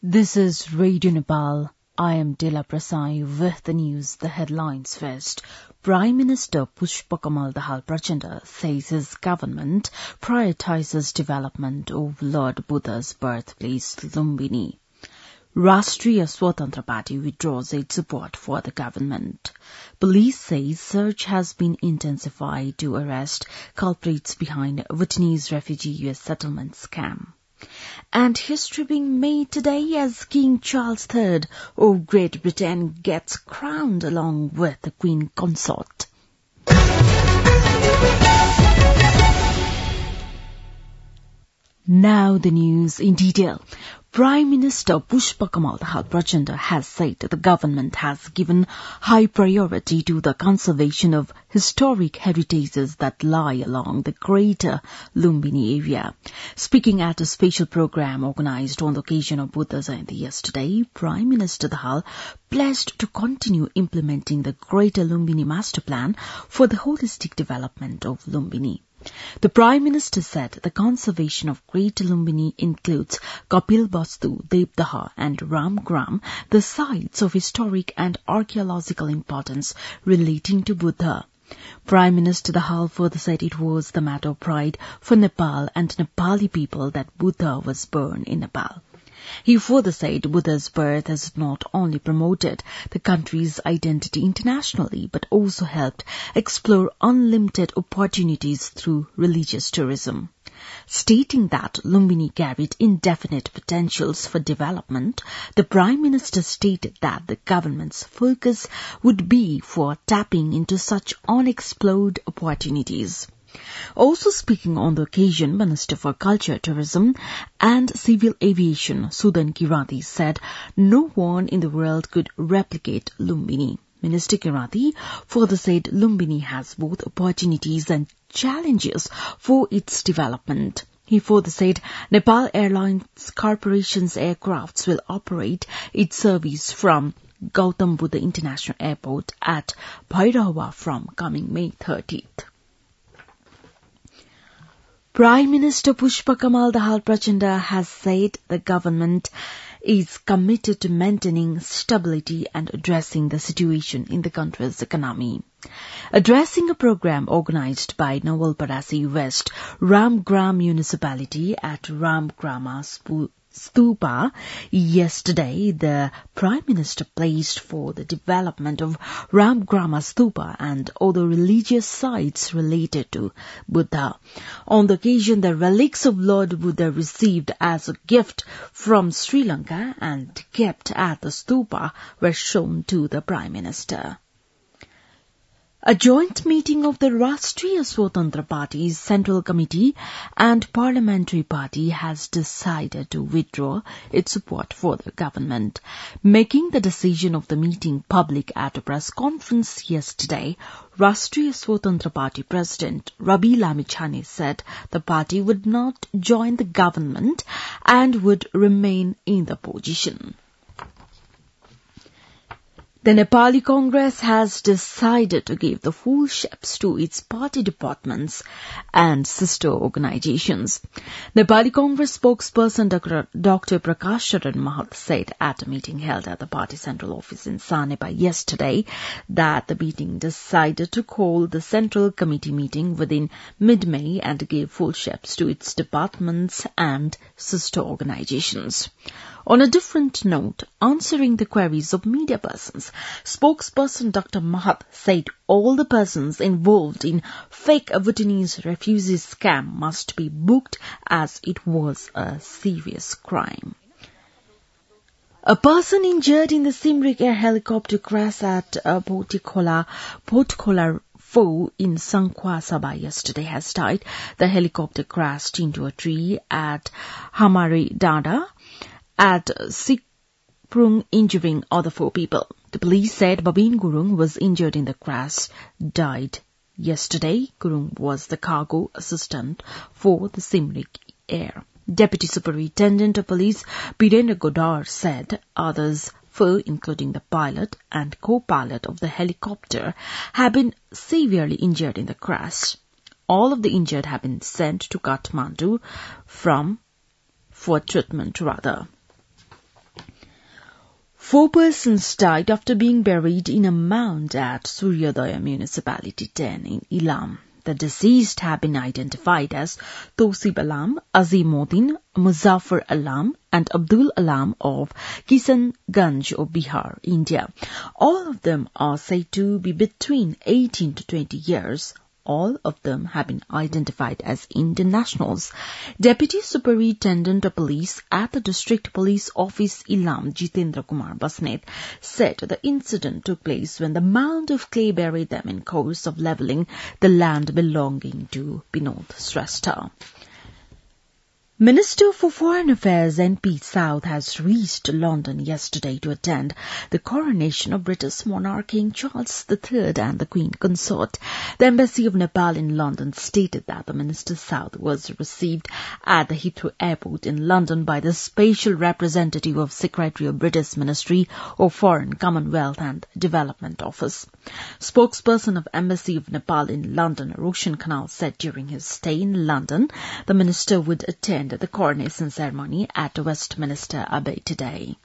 This is Radio Nepal. I am Dila Prasai with the news, the headlines first. Prime Minister Pushpa Kamal Dahal Prachanda says his government prioritizes development of Lord Buddha's birthplace, Lumbini. Rashtriya Swatantra Party withdraws its support for the government. Police say search has been intensified to arrest culprits behind Bhutanese refugee U.S. settlement scam. And history being made today as King Charles III of Great Britain gets crowned along with the Queen Consort. Now the news in detail. Prime Minister Pushpa Kamal Dahal Prachanda has said the government has given high priority to the conservation of historic heritages that lie along the greater Lumbini area. Speaking at a special program organized on the occasion of Buddha Jayanti yesterday, Prime Minister Dahal pledged to continue implementing the Greater Lumbini Master Plan for the holistic development of Lumbini. The Prime Minister said the conservation of Greater Lumbini includes Kapil Vastu, Devdaha and Ramgram, the sites of historic and archaeological importance relating to Buddha. Prime Minister Dahal further said it was the matter of pride for Nepal and Nepali people that Buddha was born in Nepal. He further said Buddha's birth has not only promoted the country's identity internationally, but also helped explore unlimited opportunities through religious tourism. Stating that Lumbini carried indefinite potentials for development, the Prime Minister stated that the government's focus would be for tapping into such unexplored opportunities. Also speaking on the occasion, Minister for Culture, Tourism and Civil Aviation, Sudan Kirati, said no one in the world could replicate Lumbini. Minister Kirati further said Lumbini has both opportunities and challenges for its development. He further said Nepal Airlines Corporation's aircrafts will operate its service from Gautam Buddha International Airport at Bhairava from coming May 30th. Prime Minister Pushpa Kamal Dahal Prachanda has said the government is committed to maintaining stability and addressing the situation in the country's economy. Addressing a program organized by Nawalparasi West Ramgram Municipality at Ramgrama Stupa yesterday, the Prime Minister placed for the development of Ramgrama Stupa and other religious sites related to Buddha. On the occasion, the relics of Lord Buddha received as a gift from Sri Lanka and kept at the stupa were shown to the Prime Minister. A joint meeting of the Rashtriya Swatantra Party's Central Committee and Parliamentary Party has decided to withdraw its support for the government. Making the decision of the meeting public at a press conference yesterday, Rashtriya Swatantra Party President Rabi Lamichhane said the party would not join the government and would remain in the position. The Nepali Congress has decided to give the full ships to its party departments and sister organizations. Nepali Congress spokesperson Dr. Prakash Charan Mahal said at a meeting held at the party central office in Sanepa yesterday that the meeting decided to call the Central Committee meeting within mid-May and give full ships to its departments and sister organizations. On a different note, answering the queries of media persons, spokesperson Dr. Mahat said all the persons involved in fake Bhutanese refugee scam must be booked as it was a serious crime. A person injured in the Simrik Air helicopter crash at Potkola 4 in Sangkhwa Sabha yesterday has died. The helicopter crashed into a tree at Hamari Dada at Sikprung, injuring other 4 people. The police said Babin Gurung was injured in the crash, died yesterday. Gurung was the cargo assistant for the Simrik Air. Deputy Superintendent of Police Birendra Godar said others 4, including the pilot and co-pilot of the helicopter, have been severely injured in the crash. All of the injured have been sent to Kathmandu for treatment. 4 persons died after being buried in a mound at Suryodaya Municipality 10 in Ilam. The deceased have been identified as Tosib Alam, Azimuddin, Muzaffar Alam and Abdul Alam of Kishanganj of Bihar, India. All of them are said to be between 18 to 20 years. All of them have been identified as Indian nationals. Deputy Superintendent of Police at the District Police Office Ilam, Jitendra Kumar Basnet, said the incident took place when the mound of clay buried them in course of levelling the land belonging to Binod Shrestha. Minister for Foreign Affairs N.P. South has reached London yesterday to attend the coronation of British monarch King Charles III and the Queen Consort. The Embassy of Nepal in London stated that the Minister South was received at the Heathrow Airport in London by the special representative of Secretary of British Ministry of Foreign, Commonwealth and Development Office. Spokesperson of Embassy of Nepal in London, Roshan Khanal, said during his stay in London, the minister would attend the coronation ceremony at Westminster Abbey today.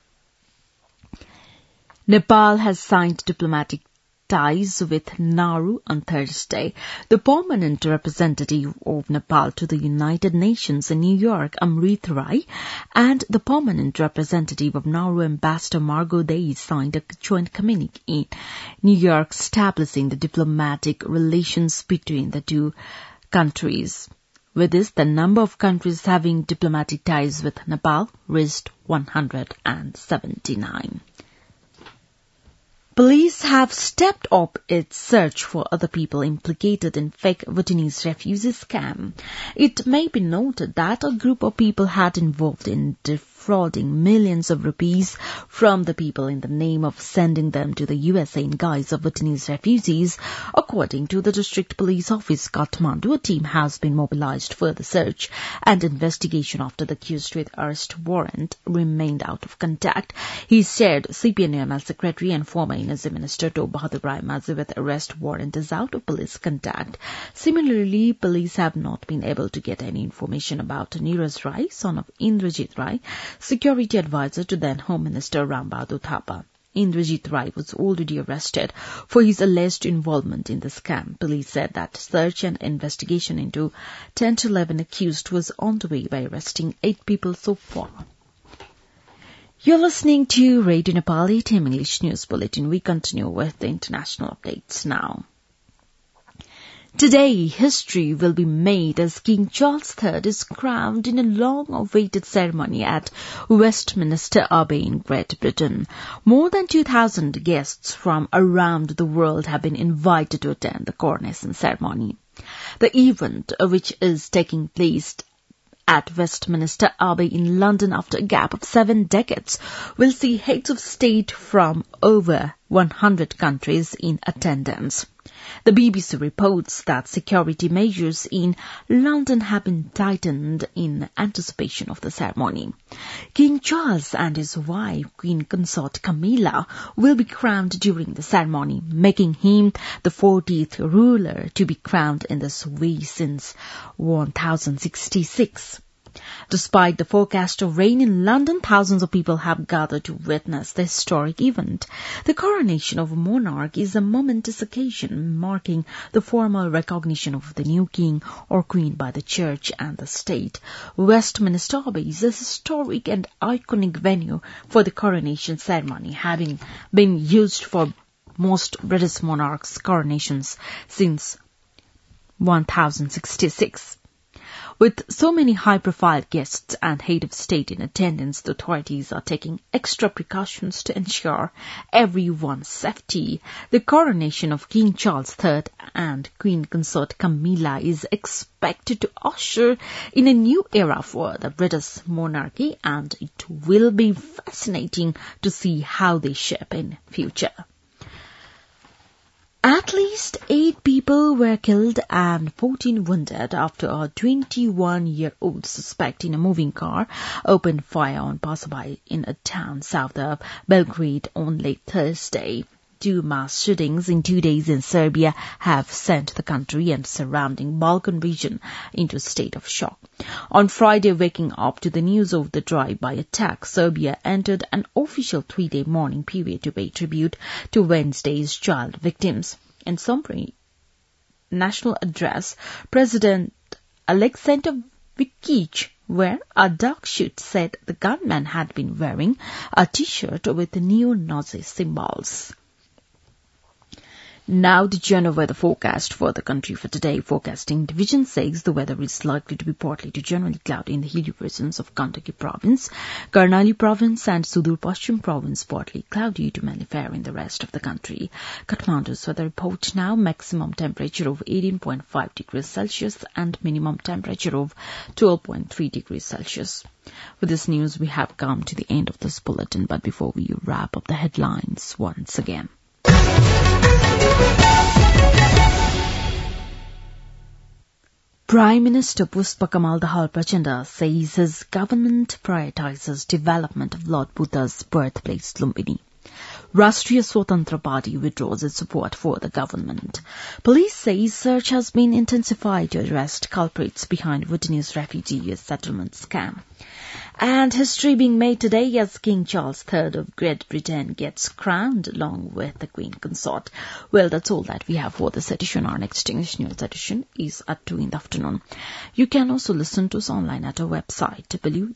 Nepal has signed diplomatic ties with Nauru on Thursday. The permanent representative of Nepal to the United Nations in New York, Amrit Rai, and the permanent representative of Nauru, Ambassador Margot Day, signed a joint communique in New York establishing the diplomatic relations between the two countries. With this, the number of countries having diplomatic ties with Nepal reached 179. Police have stepped up its search for other people implicated in fake Bhutanese refugee scam. It may be noted that a group of people had involved in defrauding millions of rupees from the people in the name of sending them to the USA in guise of Bhutanese refugees. According to the District Police Office, Kathmandu, a team has been mobilized for the search and investigation after the accused with arrest warrant remained out of contact. He said CPNUML Secretary and former Energy Minister Tob Bahadur Rai Mazi with arrest warrant is out of police contact. Similarly, police have not been able to get any information about Neeraj Rai, son of Indrajit Rai, security advisor to then Home Minister Ram Bahadur Thapa. Indrajit Rai was already arrested for his alleged involvement in the scam. Police said that search and investigation into 10 to 11 accused was on the way by arresting 8 people so far. You're listening to Radio Nepali Team English News Bulletin. We continue with the international updates now. Today, history will be made as King Charles III is crowned in a long-awaited ceremony at Westminster Abbey in Great Britain. More than 2,000 guests from around the world have been invited to attend the coronation ceremony. The event, which is taking place at Westminster Abbey in London after a gap of 7 decades, will see heads of state from over 100 countries in attendance. The BBC reports that security measures in London have been tightened in anticipation of the ceremony. King Charles and his wife, Queen Consort Camilla, will be crowned during the ceremony, making him the 40th ruler to be crowned in this way since 1066. Despite the forecast of rain in London, thousands of people have gathered to witness the historic event. The coronation of a monarch is a momentous occasion marking the formal recognition of the new king or queen by the church and the state. Westminster Abbey is a historic and iconic venue for the coronation ceremony, having been used for most British monarchs' coronations since 1066. With so many high-profile guests and head of state in attendance, the authorities are taking extra precautions to ensure everyone's safety. The coronation of King Charles III and Queen Consort Camilla is expected to usher in a new era for the British monarchy, and it will be fascinating to see how they shape in future. At least 8 people were killed and 14 wounded after a 21-year-old suspect in a moving car opened fire on passerby in a town south of Belgrade on late Thursday. Two mass shootings in 2 days in Serbia have sent the country and surrounding Balkan region into a state of shock. On Friday, waking up to the news of the drive-by attack, Serbia entered an official 3-day mourning period to pay tribute to Wednesday's child victims. In summary, national address, President Aleksandar Vučić, where a dark shoot said the gunman had been wearing a T-shirt with neo-Nazi symbols. Now the general weather forecast for the country for today. Forecasting division says the weather is likely to be partly to generally cloudy in the hilly regions of Gandaki province, Karnali province and Sudur Pashchim province, partly cloudy to mainly fair in the rest of the country. Kathmandu's weather report now, maximum temperature of 18.5 degrees Celsius and minimum temperature of 12.3 degrees Celsius. With this news, we have come to the end of this bulletin, but before we wrap up the headlines once again. Prime Minister Pushpakamal Dahal Prachanda says his government prioritizes development of Lord Buddha's birthplace, Lumbini. Rashtriya Swatantra Party withdraws its support for the government. Police say search has been intensified to arrest culprits behind Bhutanese refugee settlement scam. And history being made today as King Charles III of Great Britain gets crowned along with the Queen Consort. Well, that's all that we have for this edition. Our next English news edition is at 2 in the afternoon. You can also listen to us online at our website,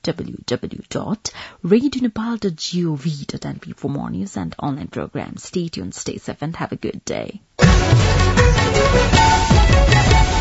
www.radionepal.gov.np for more news and online programs. Stay tuned, stay safe and have a good day.